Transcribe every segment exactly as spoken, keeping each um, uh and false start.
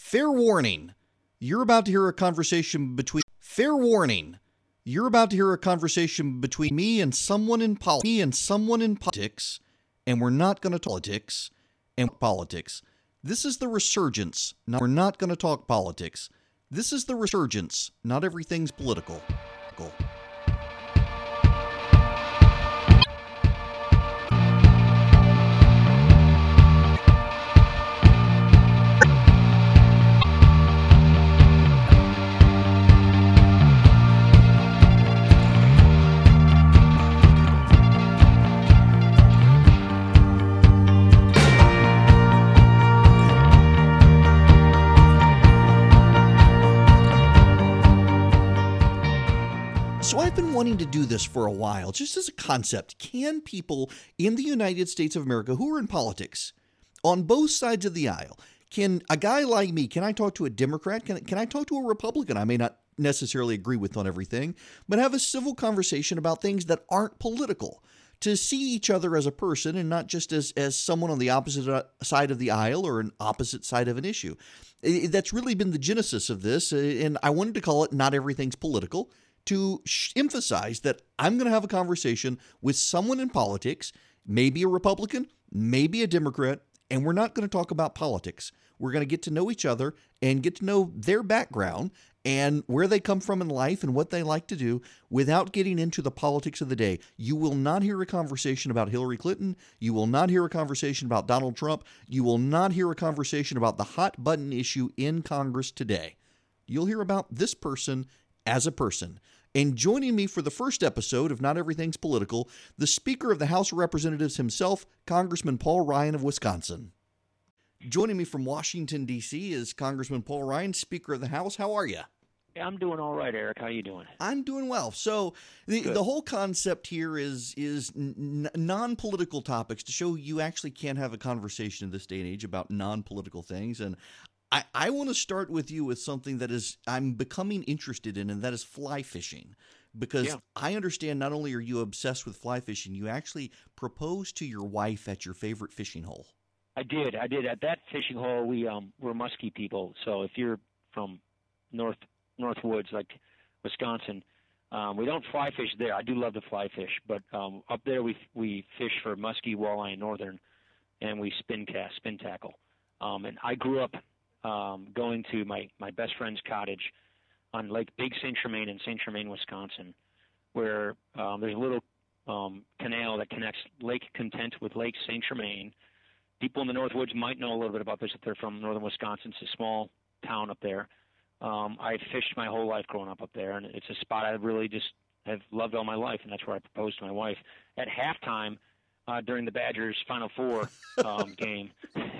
Fair warning, you're about to hear a conversation between... Fair warning, you're about to hear a conversation between me and someone in pol- me and someone in politics, and we're not going to talk politics and politics. This is the resurgence. Now, we're not going to talk politics. This is the resurgence. Not everything's political. Cool. So I've been wanting to do this for a while, just as a concept. Can people in the United States of America who are in politics, on both sides of the aisle, can a guy like me, can I talk to a Democrat? Can, can I talk to a Republican I may not necessarily agree with on everything, but have a civil conversation about things that aren't political? To see each other as a person and not just as, as someone on the opposite side of the aisle or an opposite side of an issue. That's really been the genesis of this, and I wanted to call it Not Everything's Political, to emphasize that I'm going to have a conversation with someone in politics, maybe a Republican, maybe a Democrat, and we're not going to talk about politics. We're going to get to know each other and get to know their background and where they come from in life and what they like to do without getting into the politics of the day. You will not hear a conversation about Hillary Clinton. You will not hear a conversation about Donald Trump. You will not hear a conversation about the hot button issue in Congress today. You'll hear about this person as a person. And joining me for the first episode of Not Everything's Political, the Speaker of the House of Representatives himself, Congressman Paul Ryan of Wisconsin. Joining me from Washington, D C is Congressman Paul Ryan, Speaker of the House. How are you? Yeah, I'm doing all right, Eric. How are you doing? I'm doing well. So the, the whole concept here is is n- non-political topics to show you actually can have a conversation in this day and age about non-political things. And I, I want to start with you with something that is I'm becoming interested in, and that is fly fishing. Because yeah. I understand not only are you obsessed with fly fishing, you actually proposed to your wife at your favorite fishing hole. I did. I did. At that fishing hole, we, um, we're Muskie people. So if you're from North North Woods, like Wisconsin, um, we don't fly fish there. I do love to fly fish. But um, up there we we fish for muskie, walleye, and northern, and we spin cast, spin tackle. Um, and I grew up Um, going to my, my best friend's cottage on Lake Big Saint Germain in Saint Germain, Wisconsin, where um, there's a little um, canal that connects Lake Content with Lake Saint Germain. People in the North Woods might know a little bit about this if they're from northern Wisconsin. It's a small town up there. Um, I fished my whole life growing up up there, and it's a spot I really just have loved all my life, and that's where I proposed to my wife. At halftime, Uh, during the Badgers' Final Four um, game.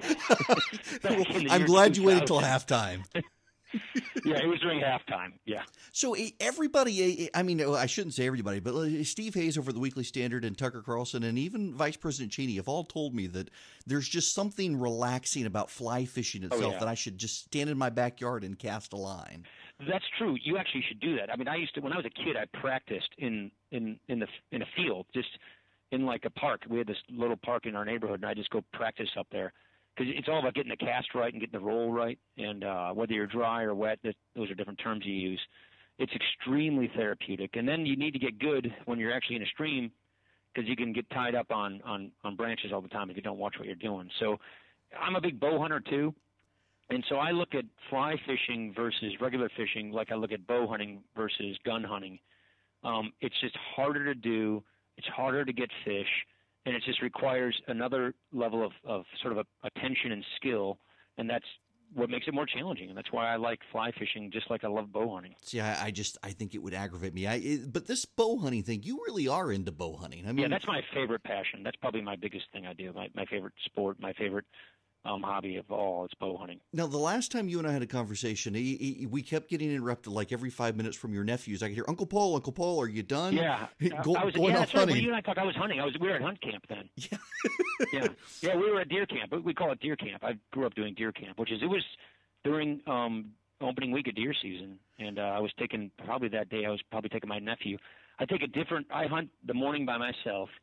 I'm glad you waited until halftime. Yeah, it was during halftime, yeah. So everybody, I mean, I shouldn't say everybody, but Steve Hayes over the Weekly Standard and Tucker Carlson and even Vice President Cheney have all told me that there's just something relaxing about fly fishing itself, oh, yeah. that I should just stand in my backyard and cast a line. That's true. You actually should do that. I mean, I used to, when I was a kid, I practiced in, in, in, the, in a field, just in like a park. We had this little park in our neighborhood, and I just go practice up there because it's all about getting the cast right and getting the roll right. And uh, whether you're dry or wet, that, those are different terms you use. It's extremely therapeutic. And then you need to get good when you're actually in a stream because you can get tied up on, on, on branches all the time if you don't watch what you're doing. So I'm a big bow hunter too. And so I look at fly fishing versus regular fishing like I look at bow hunting versus gun hunting. Um, it's just harder to do. It's harder to get fish, and it just requires another level of, of sort of a, attention and skill, and that's what makes it more challenging. And that's why I like fly fishing just like I love bow hunting. See, I, I just I think it would aggravate me. I it, But this bow hunting thing, you really are into bow hunting. I mean, yeah, that's my favorite passion. That's probably my biggest thing I do, my, my favorite sport, my favorite Um, hobby of all. It's bow hunting. Now, the last time you and I had a conversation, he, he, we kept getting interrupted like every five minutes from your nephews. I could hear, Uncle Paul, Uncle Paul, are you done? Yeah. Go, I was, going yeah, off that's right. hunting. When you and I talked, I was hunting. I was, we were at hunt camp then. Yeah. yeah. Yeah, we were at deer camp. We call it deer camp. I grew up doing deer camp, which is, it was during um, opening week of deer season. And uh, I was taking, probably that day, I was probably taking my nephew. I take a different, I hunt the morning by myself.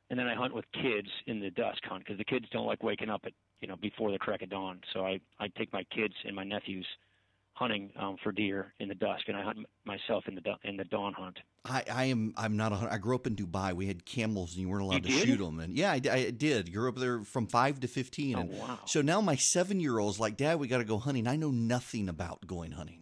and then I hunt with kids in the dusk hunt because the kids don't like waking up at you know before the crack of dawn. So I I take my kids and my nephews hunting um, for deer in the dusk, and I hunt myself in the du- in the dawn hunt. I, I am I'm not a hunter. I grew up in Dubai. We had camels, and you weren't allowed You to did? shoot them. And yeah, I, I did. Grew up there from five to fifteen. Oh And wow! so now my seven year old's like, Dad, we got to go hunting. I know nothing about going hunting.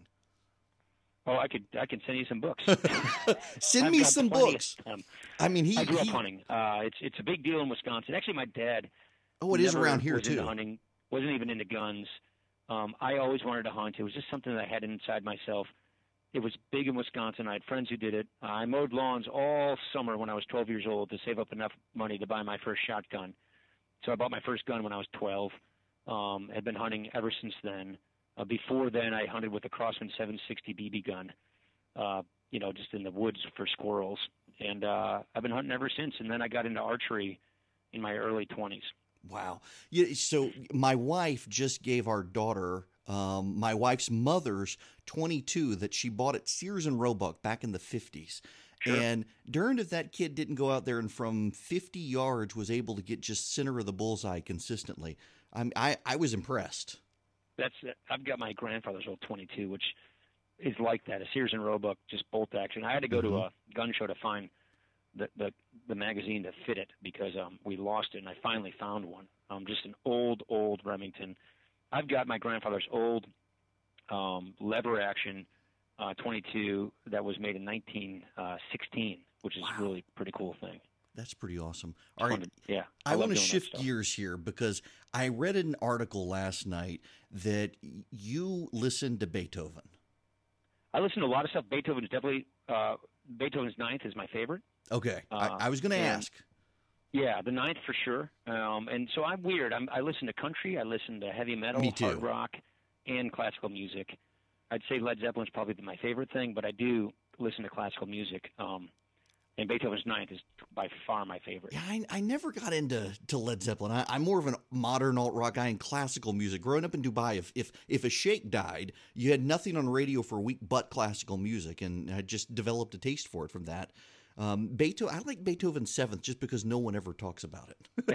Oh, I could I can send you some books. Send I've me got some plenty of books. them. I mean, he. I grew he up hunting. Uh, it's it's a big deal in Wisconsin. Actually, my dad. oh, it is never around here was into too. hunting. Wasn't even into guns. Um, I always wanted to hunt. It was just something that I had inside myself. It was big in Wisconsin. I had friends who did it. I mowed lawns all summer when I was twelve years old to save up enough money to buy my first shotgun. So I bought my first gun when I was twelve. Um, had been hunting ever since then. Uh, before then, I hunted with a Crosman seven sixty B B gun. Uh, you know, just in the woods for squirrels. And uh, I've been hunting ever since. And then I got into archery in my early twenties. Wow. Yeah, so my wife just gave our daughter, um, my wife's mother's twenty-two that she bought at Sears and Roebuck back in the fifties. Sure. And darned if that kid didn't go out there and from fifty yards was able to get just center of the bullseye consistently. I'm, I, I was impressed. That's I've got my grandfather's old twenty-two, which is like that, a Sears and Roebuck, just bolt action. I had to go Mhm. to a gun show to find the, the the magazine to fit it because um, we lost it, and I finally found one. Um, just an old, old Remington. I've got my grandfather's old um, lever action uh, twenty-two that was made in nineteen sixteen, which is Wow. a really pretty cool thing. That's pretty awesome. It's All fun right. to- yeah, I, love want to doing that shift stuff. gears here because I read an article last night that you listened to Beethoven. I listen to a lot of stuff. Beethoven's definitely uh, Beethoven's Ninth is my favorite. Okay. Uh, I, I was going to and- ask. Yeah, the Ninth for sure. Um, and so I'm weird. I'm, I listen to country. I listen to heavy metal, Me too. hard rock, and classical music. I'd say Led Zeppelin's probably my favorite thing, but I do listen to classical music. Um, and Beethoven's Ninth is by far my favorite. Yeah, I, I never got into to Led Zeppelin. I, I'm more of a modern alt rock guy and classical music. Growing up in Dubai, if, if if a sheikh died, you had nothing on radio for a week but classical music, and I just developed a taste for it from that. Um, Beethoven, I like Beethoven's Seventh just because no one ever talks about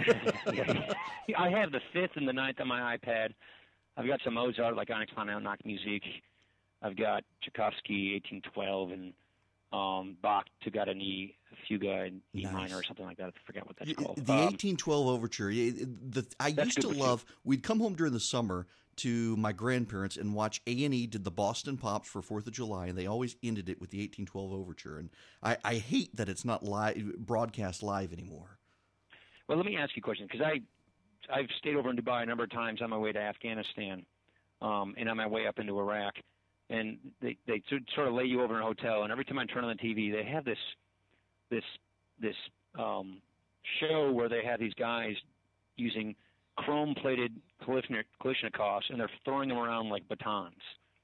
it. I have the Fifth and the Ninth on my iPad. I've got some Mozart, like Onyx von Nachmusik. I've got Tchaikovsky, eighteen twelve, and um, Bach, Toccata in E, Fuga in E Nice. minor or something like that. I forget what that's The called. the Um, eighteen twelve overture. yeah, The, I That's used to good too. love. We'd come home during the summer to my grandparents and watch A and E did the Boston Pops for Fourth of July, and they always ended it with the eighteen twelve overture. And I, I hate that it's not live broadcast live anymore. Well, let me ask you a question because I, I've stayed over in Dubai a number of times on my way to Afghanistan, um, and on my way up into Iraq, and they they sort sort of lay you over in a hotel, and every time I turn on the T V, they have this, this this um, show where they have these guys using chrome-plated Kalishnik- Kalishnikovs, and they're throwing them around like batons,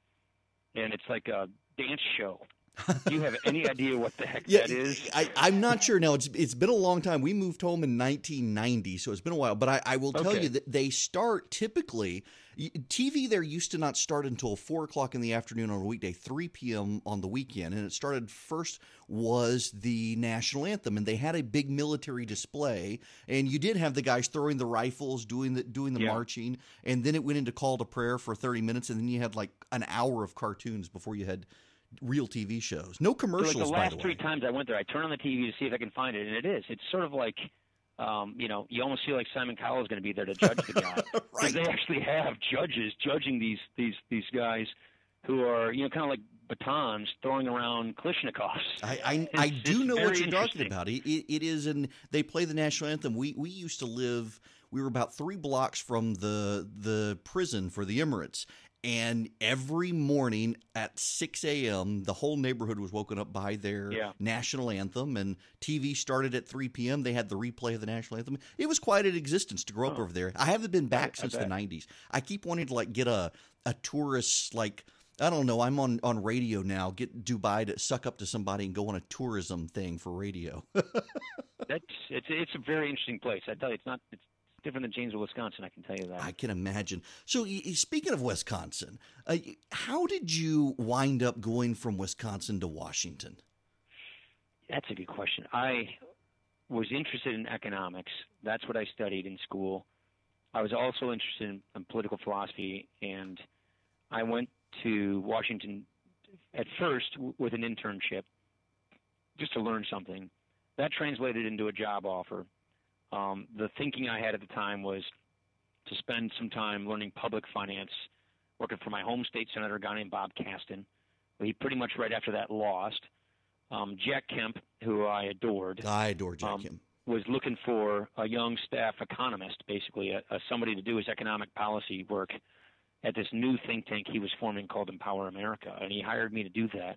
and it's like a dance show. Do you have any idea what the heck Yeah, that is? I, I'm not sure. Now, it's it's been a long time. We moved home in nineteen ninety, so it's been a while. But I, I will tell Okay. you that they start typically, y- T V there used to not start until four o'clock in the afternoon on a weekday, three p.m. on the weekend. And it started first was the national anthem, and they had a big military display. And you did have the guys throwing the rifles, doing the, doing the Yeah. marching. And then it went into call to prayer for thirty minutes. And then you had like an hour of cartoons before you had real T V shows. No So, commercials, like the by last the way. three times I went there, I turn on the T V to see if I can find it, and it is. It's sort of like, um, you know, you almost feel like Simon Cowell is going to be there to judge the guy. Because Right. they actually have judges judging these these these guys who are, you know, kind of like batons throwing around Kalishnikovs. I, I, It's- I it's do know what very you're talking interesting. about. It, it, it is, and they play the national anthem. We we used to live. We were about three blocks from the the prison for the Emirates, and every morning at six a.m., the whole neighborhood was woken up by their Yeah. national anthem. And T V started at three p.m. They had the replay of the national anthem. It was quite an existence to grow up Oh. over there. I haven't been back I since the bet. nineties. I keep wanting to like get a a tourist like. I don't know. I'm on, on radio now. Get Dubai to suck up to somebody and go on a tourism thing for radio. That's it's it's a very interesting place. I tell you, it's not it's different than Janesville, Wisconsin. I can tell you that. I can imagine. So, y- y- speaking of Wisconsin, uh, y- how did you wind up going from Wisconsin to Washington? That's a good question. I was interested in economics. That's what I studied in school. I was also interested in, in political philosophy, and I went to Washington at first w- with an internship just to learn something. That translated into a job offer. Um, the thinking I had at the time was to spend some time learning public finance, working for my home state senator, a guy named Bob Caston. He pretty much right after that lost. Um, Jack Kemp, who I adored, I adore Jack um, Kemp. was looking for a young staff economist, basically, a, a somebody to do his economic policy work at this new think tank he was forming called Empower America, and he hired me to do that.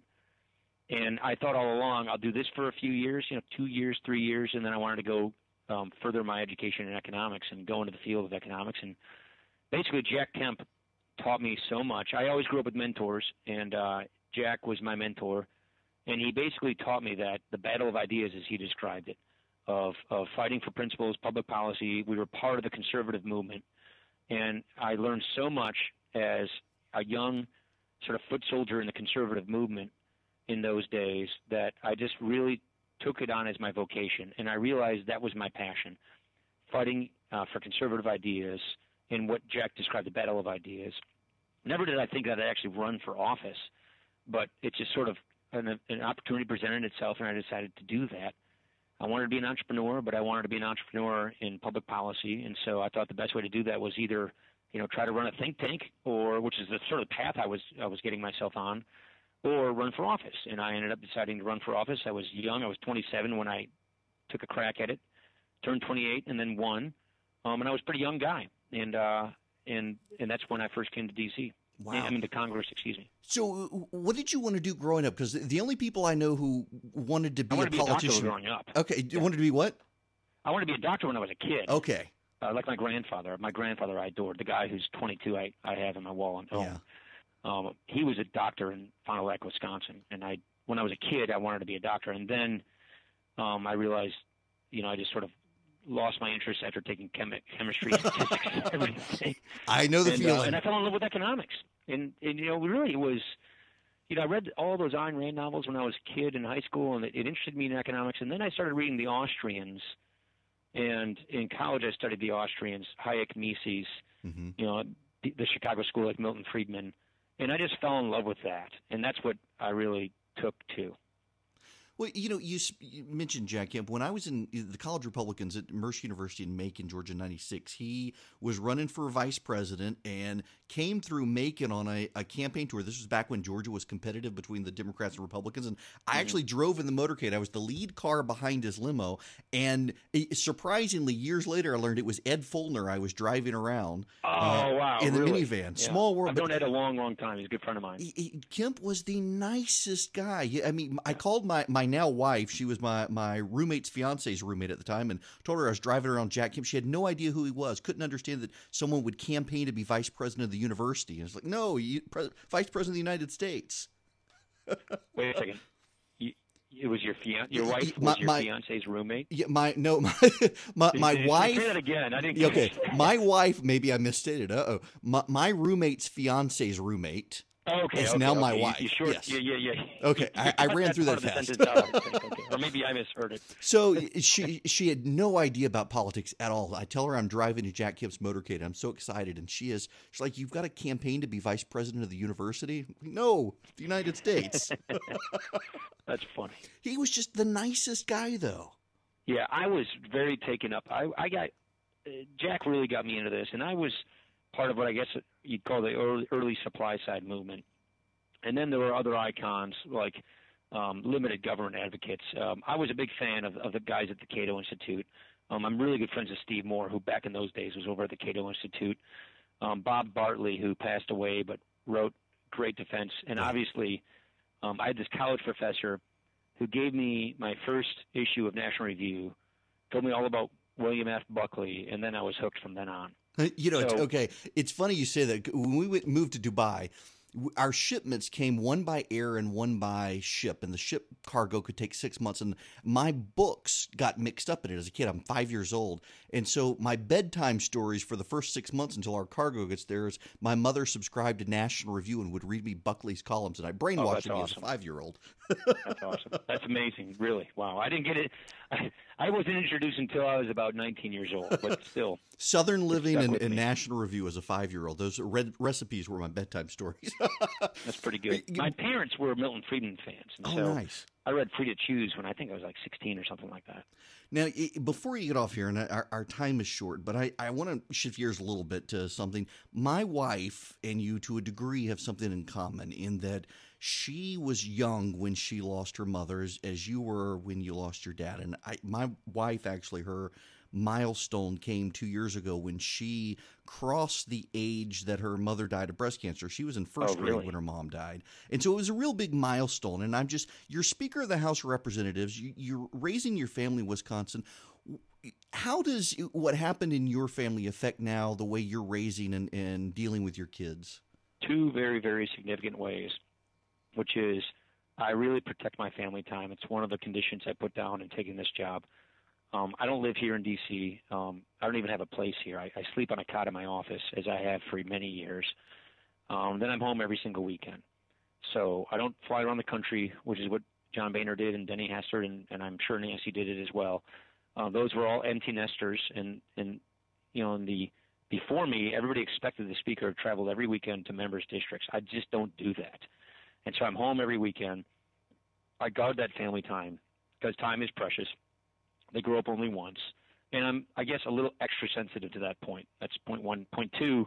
And I thought all along, I'll do this for a few years, you know, two years, three years, and then I wanted to go um, further my education in economics and go into the field of economics. And basically, Jack Kemp taught me so much. I always grew up with mentors, and uh, Jack was my mentor. And he basically taught me that the battle of ideas, as he described it, of, of fighting for principles, public policy. We were part of the conservative movement. And I learned so much as a young sort of foot soldier in the conservative movement in those days that I just really took it on as my vocation. And I realized that was my passion, fighting uh, for conservative ideas in what Jack described, the battle of ideas. Never did I think that I'd actually run for office, but it just sort of an, an opportunity presented itself, and I decided to do that. I wanted to be an entrepreneur, but I wanted to be an entrepreneur in public policy, and so I thought the best way to do that was either, you know, try to run a think tank, or which is the sort of path I was I was getting myself on, or run for office. And I ended up deciding to run for office. I was young; I was twenty-seven when I took a crack at it, turned twenty-eight, and then won. Um, and I was a pretty young guy, and uh, and and that's when I first came to D C. Wow. I mean, to Congress, excuse me. So, what did you want to do growing up? Because the only people I know who wanted to be I wanted a to be politician. a doctor growing up. Okay, you Yeah. wanted to be what? I wanted to be a doctor when I was a kid. Okay. Uh, like my grandfather. My grandfather I adored. The guy who's twenty-two I, I have on my wall at home. Yeah. Um, he was a doctor in Fond du Lac, Wisconsin. And I, when I was a kid, I wanted to be a doctor. And then um, I realized, you know, I just sort of lost my interest after taking chemi- chemistry, statistics, and everything. I know the and, feeling. Uh, and I fell in love with economics. And, and, you know, really it was, you know, I read all those Ayn Rand novels when I was a kid in high school, and it, it interested me in economics. And then I started reading the Austrians. And in college, I studied the Austrians, Hayek, Mises, mm-hmm. you know, the, the Chicago School, like Milton Friedman. And I just fell in love with that. And that's what I really took to. Well, you know, you, you mentioned Jack Kemp. When I was in the college Republicans at Mercer University in Macon, Georgia, in ninety-six, he was running for vice president and came through Macon on a, a campaign tour. This was back when Georgia was competitive between the Democrats and Republicans. And I mm-hmm. actually drove in the motorcade. I was the lead car behind his limo. And it, surprisingly, years later, I learned it was Ed Follner I was driving around oh, uh, wow, in the really? minivan. Yeah. Small world. I've known Ed a long, long time. He's a good friend of mine. He, he, Kemp was the nicest guy. I mean, I called my, my now wife. She was my, my roommate's fiance's roommate at the time, and told her I was driving around Jack Kemp. She had no idea who he was, couldn't understand that someone would campaign to be vice president of the university. And it's like, no, you, pre, vice president of the United States. Wait a second. You, it was your fian- your wife was my, your my, fiance's roommate? Yeah, my no, my my, my did, wife. Say that again. I didn't. Okay, my wife. Maybe I misstated. Uh oh. My, my roommate's fiance's roommate. Oh, okay, is okay, now okay. my You, wife. you sure? Yes. Yeah, yeah, yeah. Okay, I, I ran through that part fast. Of the sentence out, I think. Okay. Or maybe I misheard it. So she she had no idea about politics at all. I tell her I'm driving to Jack Kemp's motorcade. I'm so excited, and she is. She's like, "You've got a campaign to be vice president of the university?" No, the United States. That's funny. He was just the nicest guy, though. Yeah, I was very taken up. I, I got uh, Jack really got me into this, and I was part of what I guess you'd call the early, early supply side movement. And then there were other icons like um, limited government advocates. Um, I was a big fan of, of the guys at the Cato Institute. Um, I'm really good friends with Steve Moore, who back in those days was over at the Cato Institute. Um, Bob Bartley, who passed away but wrote great defense. And obviously, um, I had this college professor who gave me my first issue of National Review, told me all about William F. Buckley, and then I was hooked from then on. You know, so, okay, it's funny you say that. When we went, moved to Dubai, w- our shipments came one by air and one by ship, and the ship cargo could take six months. And my books got mixed up in it as a kid. I'm five years old, and so my bedtime stories for the first six months until our cargo gets there is my mother subscribed to National Review and would read me Buckley's columns, and I brainwashed oh, me awesome. as a five year old. That's awesome. That's amazing. Really. Wow. I didn't get it. I, I wasn't introduced until I was about nineteen years old, but still. Southern Living and, with and me. National Review as a five year old. Those red recipes were my bedtime stories. That's pretty good. My parents were Milton Friedman fans. And Oh, so nice. I read Free to Choose when I think I was like sixteen or something like that. Now, i- before you get off here, and our, our time is short, but I, I want to shift gears a little bit to something. My wife and you, to a degree, have something in common in that she was young when she lost her mother, as, as you were when you lost your dad. And I, my wife, actually, her milestone came two years ago when she crossed the age that her mother died of breast cancer. She was in first Oh, grade really? when her mom died. And so it was a real big milestone. And I'm just, you're Speaker of the House of Representatives. You, you're raising your family in Wisconsin. How does what happened in your family affect now the way you're raising and, and dealing with your kids? Two very, very significant ways, which is I really protect my family time. It's one of the conditions I put down in taking this job. Um, I don't live here in D C. Um, I don't even have a place here. I, I sleep on a cot in my office, as I have for many years. Um, then I'm home every single weekend. So I don't fly around the country, which is what John Boehner did and Denny Hastert, and, and I'm sure Nancy did it as well. Uh, those were all empty nesters, and, and you know, in the before me, everybody expected the speaker to travel every weekend to members' districts. I just don't do that. And so I'm home every weekend. I guard that family time because time is precious. They grow up only once. And I'm, I guess, a little extra sensitive to that point. That's point one. Point two,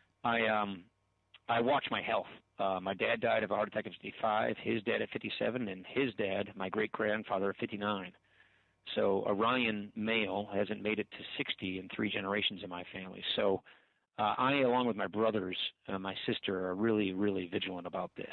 I um, I watch my health. Uh, my dad died of a heart attack at fifty-five, his dad at fifty-seven, and his dad, my great-grandfather, at fifty-nine. So a Ryan male hasn't made it to sixty in three generations in my family. So uh, I, along with my brothers and my sister, are really, really vigilant about this.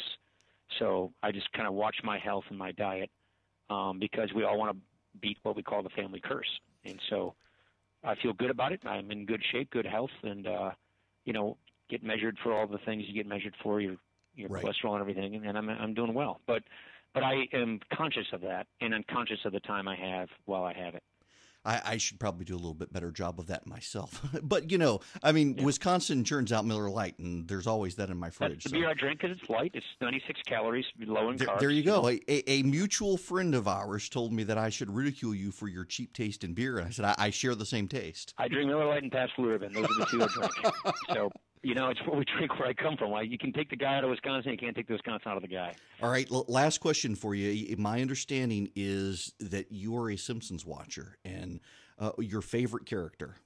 So I just kind of watch my health and my diet um, because we all want to beat what we call the family curse. And so I feel good about it. I'm in good shape, good health, and, uh, you know, get measured for all the things you get measured for, your your Right. cholesterol and everything, and, and I'm I'm doing well. But but I am conscious of that, and I'm conscious of the time I have while I have it. I, I should probably do a little bit better job of that myself. But, you know, I mean, Yeah. Wisconsin churns out Miller Lite, and there's always that in my That's fridge. the so- beer I drink because it's light. It's ninety-six calories, low in There, carbs. there you go. A, a, a mutual friend of ours told me that I should ridicule you for your cheap taste in beer. And I said, I, I share the same taste. I drink Miller Lite and Pabst Blue Ribbon. Those are the two I drink. So, you know, it's what we drink where I come from. Like, you can take the guy out of Wisconsin. You can't take the Wisconsin out of the guy. All right. L- last question for you. My understanding is that you are a Simpsons watcher, and uh, your favorite character.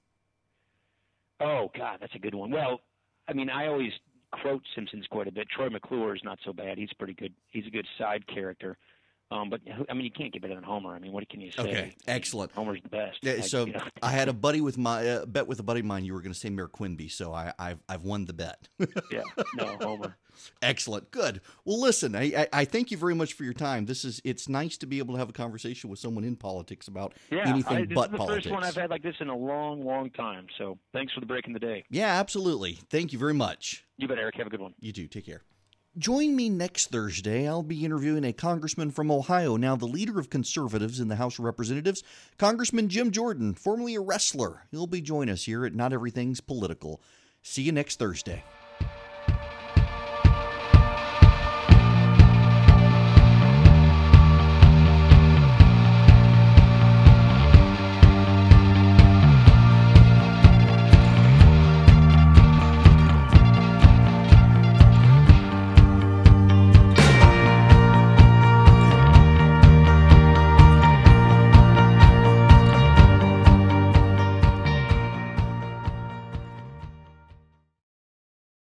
Oh, God, that's a good one. Well, I mean, I always quote Simpsons quite a bit. Troy McClure is not so bad. He's pretty good. He's a good side character. Um, but, I mean, you can't get better than Homer. I mean, what can you say? Okay, I mean, excellent. Homer's the best. Yeah, I- so you know. I had a buddy with my uh, bet with a buddy of mine. You were going to say Mayor Quimby, so I, I've I've won the bet. Yeah, no, Homer. Excellent, good. Well, listen, I, I I thank you very much for your time. This is it's nice to be able to have a conversation with someone in politics about Yeah, anything I, this but is the politics. first one I've had like this in a long, long time. So thanks for the break in the day. Yeah, absolutely. Thank you very much. You bet, Eric. Have a good one. You too. Take care. Join me next Thursday. I'll be interviewing a congressman from Ohio, now the leader of conservatives in the House of Representatives, Congressman Jim Jordan, formerly a wrestler. He'll be joining us here at Not Everything's Political. See you next Thursday.